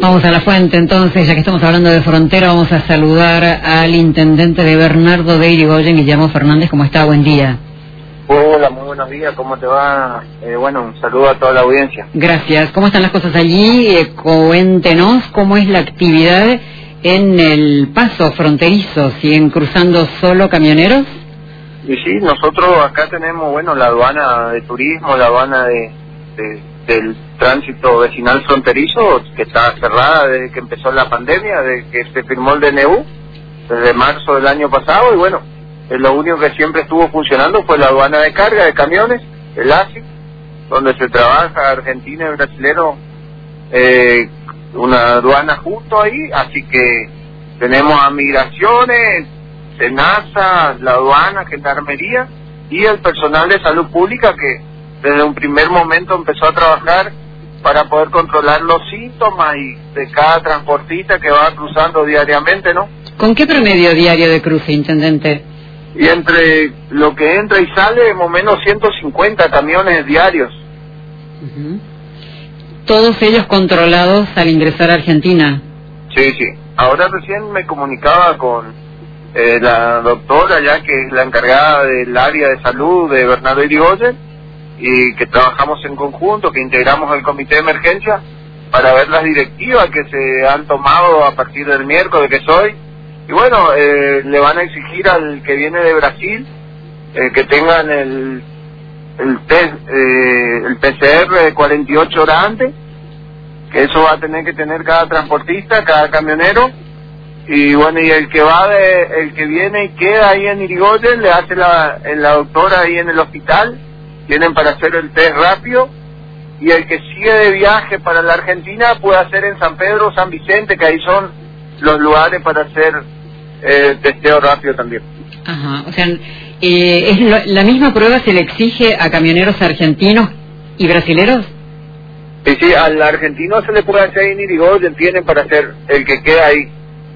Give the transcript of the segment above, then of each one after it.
Vamos a la fuente entonces, ya que estamos hablando de frontera, vamos a saludar al intendente de Bernardo de Irigoyen, Guillermo Fernández. ¿Cómo está? Buen día. Hola, muy buenos días, ¿cómo te va? Bueno, un saludo a toda la audiencia. Gracias. ¿Cómo están las cosas allí? Cuéntenos cómo es la actividad en el paso fronterizo. ¿Siguen cruzando solo camioneros? Y sí, nosotros acá tenemos, bueno, la aduana de turismo, la aduana del tránsito vecinal fronterizo, que está cerrada desde que empezó la pandemia, desde que se firmó el DNU, desde marzo del año pasado, y bueno, lo único que siempre estuvo funcionando fue la aduana de carga de camiones, el ASI, donde se trabaja argentino y brasilero, una aduana justo ahí, así que tenemos a migraciones, SENASA, la aduana, gendarmería y el personal de salud pública que desde un primer momento empezó a trabajar para poder controlar los síntomas y de cada transportista que va cruzando diariamente, ¿no? ¿Con qué promedio diario de cruce, intendente? Y entre lo que entra y sale, más o menos 150 camiones diarios. ¿Todos ellos controlados al ingresar a Argentina? Sí, sí. Ahora recién me comunicaba con la doctora, ya que es la encargada del área de salud de Bernardo de Irigoyen, y que trabajamos en conjunto, que integramos el comité de emergencia para ver las directivas que se han tomado a partir del miércoles que soy. Y bueno, le van a exigir al que viene de Brasil que tengan el test, el PCR de 48 horas antes, que eso va a tener que tener cada transportista, cada camionero. Y bueno, y el que viene y queda ahí en Irigoyen, le hace la doctora ahí en el hospital, tienen para hacer el test rápido, y el que sigue de viaje para la Argentina puede hacer en San Pedro, San Vicente, que ahí son los lugares para hacer testeo rápido también. Ajá, o sea, ¿la misma prueba se le exige a camioneros argentinos y brasileros? Y sí, al argentino se le puede hacer en Irigoyen, tienen para hacer el que queda ahí.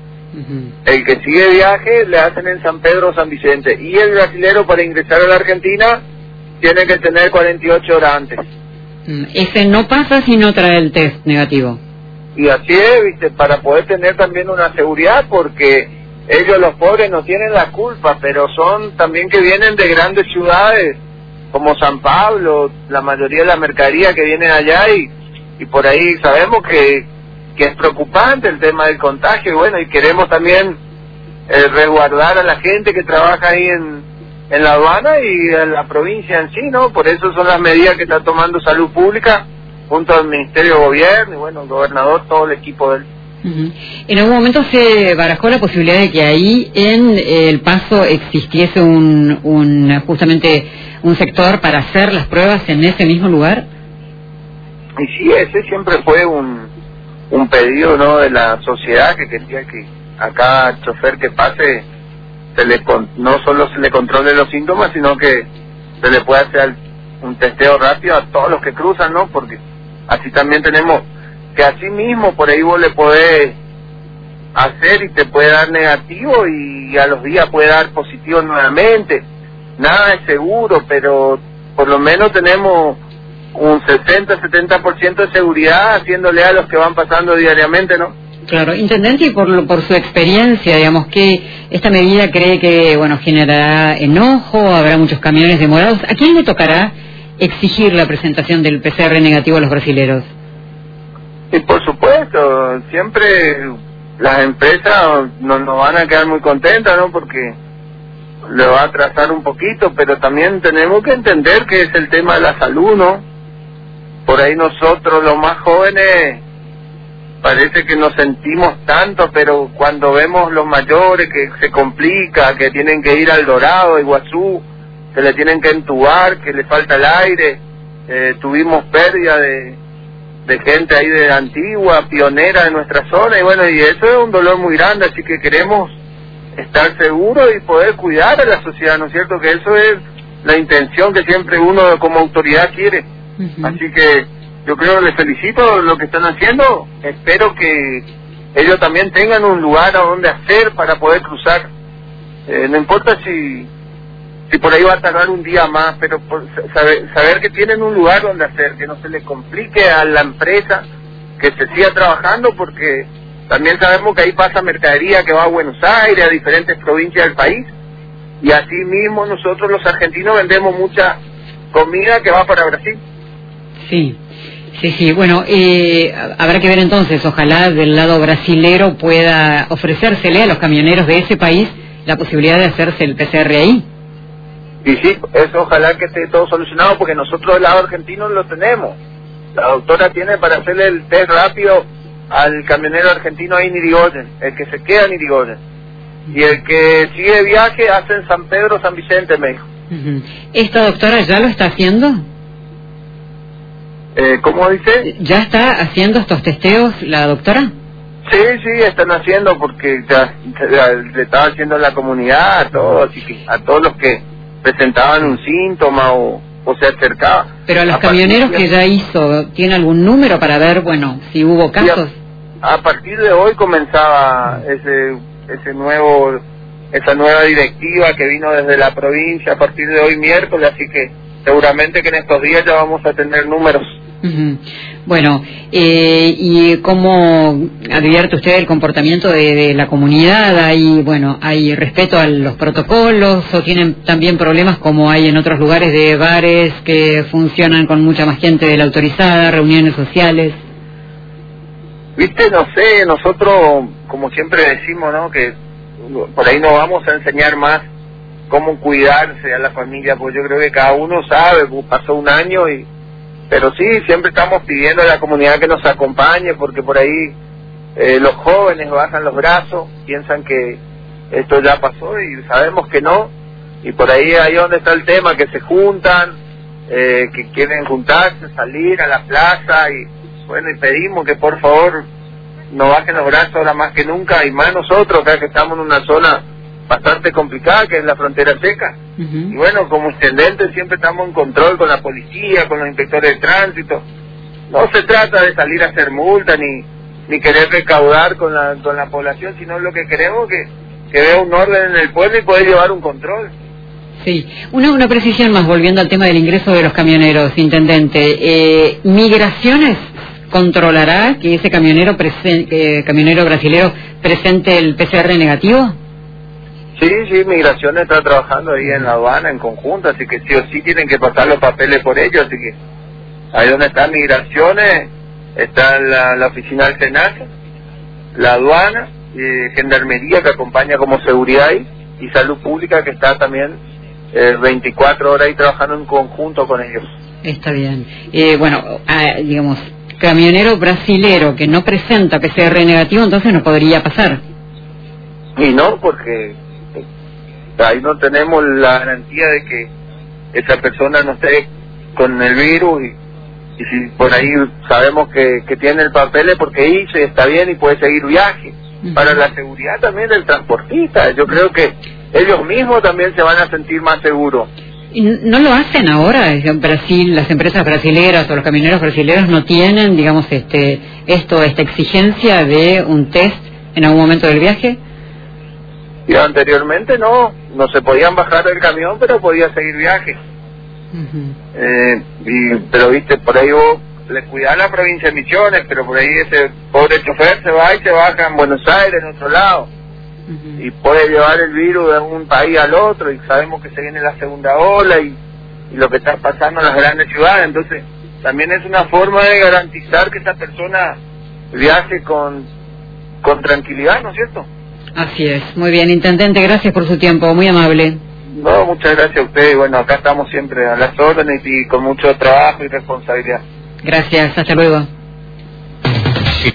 El que sigue de viaje le hacen en San Pedro, San Vicente, y el brasilero para ingresar a la Argentina tiene que tener 48 horas antes. Ese no pasa si no trae el test negativo. Y así es, ¿viste? Para poder tener también una seguridad, porque ellos, los pobres, no tienen la culpa, pero son también que vienen de grandes ciudades como San Pablo, la mayoría de la mercadería que viene allá, y por ahí sabemos que es preocupante el tema del contagio, y bueno, y queremos también resguardar a la gente que trabaja ahí en la aduana y en la provincia en sí, ¿no? Por eso son las medidas que está tomando Salud Pública junto al Ministerio de Gobierno y bueno, el gobernador, todo el equipo de él. En algún momento se barajó la posibilidad de que ahí en el paso existiese justamente un sector para hacer las pruebas en ese mismo lugar. Y sí, ese siempre fue un pedido, ¿no?, de la sociedad, que quería que a cada chofer que pase no solo se le controle los síntomas, sino que se le pueda hacer un testeo rápido a todos los que cruzan, ¿no? Porque así también tenemos que así mismo por ahí vos le podés hacer y te puede dar negativo y a los días puede dar positivo nuevamente. Nada es seguro, pero por lo menos tenemos un 60-70% de seguridad haciéndole a los que van pasando diariamente, ¿no? Claro, intendente, y por su experiencia, digamos, que esta medida cree que, bueno, generará enojo, habrá muchos camiones demorados. ¿A quién le tocará exigir la presentación del PCR negativo a los brasileros? Y por supuesto, siempre las empresas no van a quedar muy contentas, ¿no? Porque le va a atrasar un poquito, pero también tenemos que entender que es el tema de la salud, ¿no? Por ahí nosotros, los más jóvenes, parece que nos sentimos tanto, pero cuando vemos los mayores que se complica, que tienen que ir al Dorado, Iguazú, que le tienen que entubar, que le falta el aire, tuvimos pérdida de gente ahí de Antigua, pionera de nuestra zona, y bueno, y eso es un dolor muy grande, así que queremos estar seguros y poder cuidar a la sociedad, ¿no es cierto? Que eso es la intención que siempre uno como autoridad quiere. Así que yo creo que les felicito lo que están haciendo, espero que ellos también tengan un lugar a donde hacer para poder cruzar. No importa si por ahí va a tardar un día más, pero saber que tienen un lugar donde hacer, que no se les complique a la empresa que se siga trabajando, porque también sabemos que ahí pasa mercadería que va a Buenos Aires, a diferentes provincias del país, y así mismo nosotros los argentinos vendemos mucha comida que va para Brasil. Sí, sí, sí. Bueno, habrá que ver entonces, ojalá del lado brasilero pueda ofrecérsele a los camioneros de ese país la posibilidad de hacerse el PCR ahí. Y sí, eso ojalá que esté todo solucionado, porque nosotros del lado argentino lo tenemos. La doctora tiene para hacerle el test rápido al camionero argentino ahí en Irigoyen, el que se queda en Irigoyen. Y el que sigue viaje hace en San Pedro, San Vicente, me dijo. ¿Esta doctora ya lo está haciendo? ¿Cómo dice? ¿Ya está haciendo estos testeos la doctora? Sí, sí, están haciendo, porque ya le estaba haciendo a la comunidad, a todos, así que a todos los que presentaban un síntoma o se acercaba. Pero a los camioneros que ya hizo, ¿tiene algún número para ver, bueno, si hubo casos? A partir de hoy comenzaba esa nueva directiva que vino desde la provincia a partir de hoy miércoles, así que seguramente que en estos días ya vamos a tener números. Bueno, ¿y cómo advierte usted el comportamiento de la comunidad? ¿Hay respeto a los protocolos o tienen también problemas como hay en otros lugares de bares que funcionan con mucha más gente de la autorizada, reuniones sociales? Viste, no sé, nosotros como siempre decimos, ¿no?, que por ahí no vamos a enseñar más cómo cuidarse a la familia, pues yo creo que cada uno sabe, pues pasó un año pero sí, siempre estamos pidiendo a la comunidad que nos acompañe, porque por ahí los jóvenes bajan los brazos, piensan que esto ya pasó y sabemos que no, y por ahí donde está el tema, que se juntan, que quieren juntarse, salir a la plaza, y bueno, y pedimos que por favor no bajen los brazos ahora más que nunca, y más nosotros acá que estamos en una zona bastante complicada, que es la frontera seca. Y bueno, como intendente siempre estamos en control con la policía, con los inspectores de tránsito. No se trata de salir a hacer multa ni querer recaudar con la población, sino lo que queremos que vea un orden en el pueblo y poder llevar un control. Sí, una precisión más, volviendo al tema del ingreso de los camioneros, intendente. ¿Migraciones controlará que ese camionero brasilero presente el PCR negativo? Sí, Migraciones está trabajando ahí en la aduana en conjunto, así que sí o sí tienen que pasar los papeles por ellos, así que ahí donde está Migraciones, está la oficina del SENASA, la aduana, Gendarmería que acompaña como seguridad ahí, y Salud Pública que está también 24 horas ahí trabajando en conjunto con ellos. Está bien. Digamos, camionero brasilero que no presenta PCR negativo, entonces no podría pasar. Y no, porque ahí no tenemos la garantía de que esa persona no esté con el virus, y si por ahí sabemos que tiene el papel es porque hizo y está bien y puede seguir viaje. Para la seguridad también del transportista, yo creo que ellos mismos también se van a sentir más seguros. ¿Y no lo hacen ahora? En Brasil, las empresas brasileras o los camioneros brasileros no tienen, digamos, esta exigencia de un test en algún momento del viaje. Y anteriormente no se podían bajar del camión, pero podía seguir viaje. Pero viste, por ahí vos le cuidás la provincia de Misiones, pero por ahí ese pobre chofer se va y se baja en Buenos Aires, en otro lado, y puede llevar el virus de un país al otro, y sabemos que se viene la segunda ola y lo que está pasando en las grandes ciudades. Entonces también es una forma de garantizar que esa persona viaje con tranquilidad, ¿no es cierto? Así es. Muy bien, intendente, gracias por su tiempo, muy amable. No, muchas gracias a usted. Bueno, acá estamos siempre a las órdenes y con mucho trabajo y responsabilidad. Gracias, hasta luego.